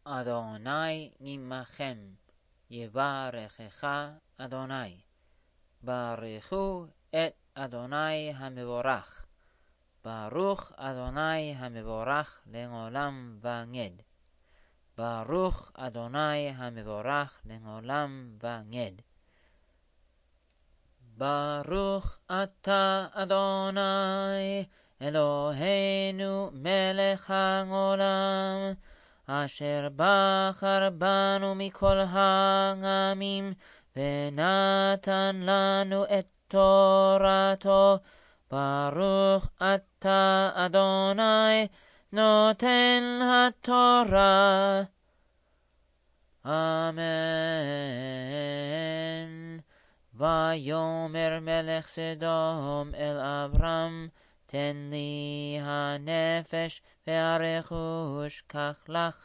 אדוני עמכם, יברכך אדוני. ברכו את אדוני המבורך. ברוך אדוני המבורך לעולם ועד. ברוך אדוני המבורך לעולם ועד. ברוך אתה אדוני אלוהינו מלך העולם, אשר בחר בנו מכל העמים ונתן לנו את תורתו. ברוך אתה אדוני נותן התורה. אמן. ויאמר מלך סדום אל אברהם, תן לי הנפש והרכוש, קח לך.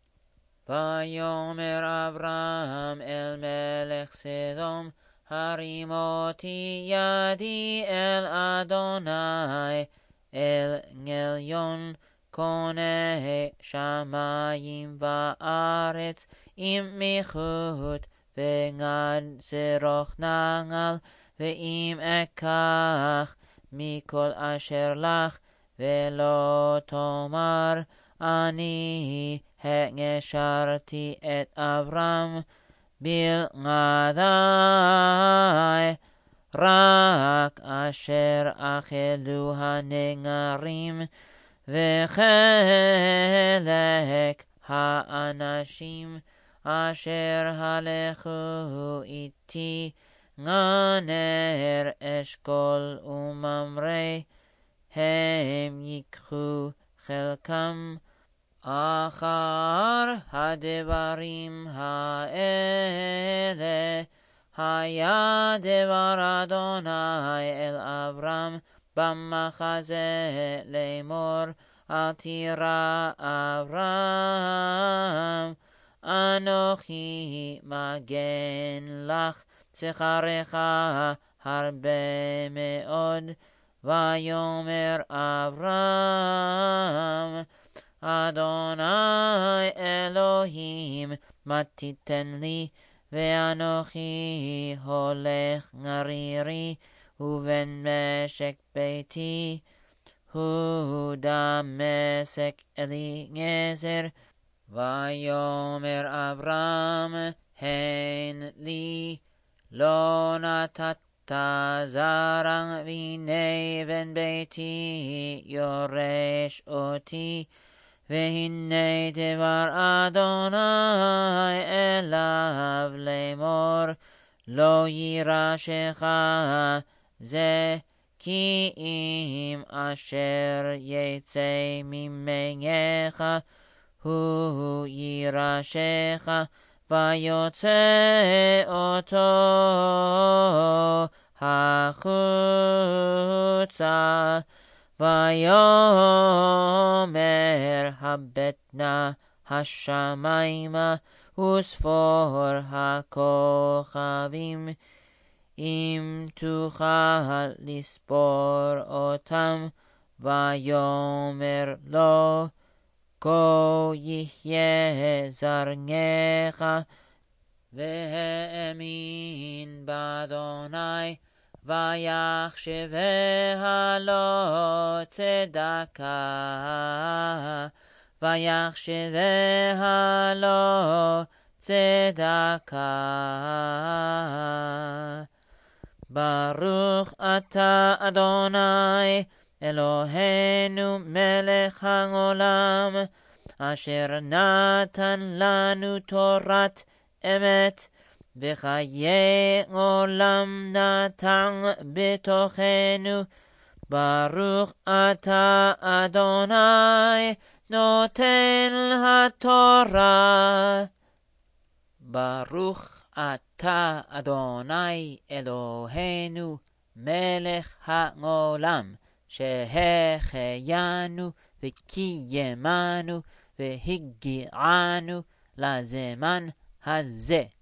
ויאמר אברהם אל מלך סדום, הרים אותי ידי אל אדוני, אל עליון קונה שמים וארץ, עם מיחות וגד שרוך נעל, ואם אקח מכל אשר לך, ולא תאמר אני הקשרתי את אברהם בלעדי, רק אשר אכלו הנגרים וחלק האנשים אשר הלכו איתי, גנר, אשכול וממרא, הם ייקחו חלקם. אחר הדברים האלה היה דבר אדוני אל אברהם במחזה לאמור, אל תירא אברהם, אנוכי מגן לך, שכרך הרבה מאוד. ויאמר אברהם, אדוני אלוהים, מה תיתן לי? ואנוכי הולך גרירי, ובן משק ביתי הוא דמשק אליעזר. ויאמר אברהם, הן לי, לא נתת זרע, והנה בן ביתי יורש אותי. והנה דבר אדוני אליו לאמור, לא יירשך זה, כי אם אשר יצא ממך הוא יירשך. ויוצא אותו החוצה, ויאמר הבט נא השמיימה וספור הכוכבים, אם תוכל לספור אותם. ויאמר לו, כה יהיה זרעך. והאמין באדוני, ויחשביה לו צדקה. ויחשביה לו צדקה. ברוך אתה אדוני אלוהינו מלך העולם, אשר נתן לנו תורת אמת, וחיי עולם נתן בתוכנו. ברוך אתה אדוני נותן התורה. ברוך אתה אדוני אלוהינו מלך העולם, שהחיינו וקיימנו והגיענו לזמן הזה.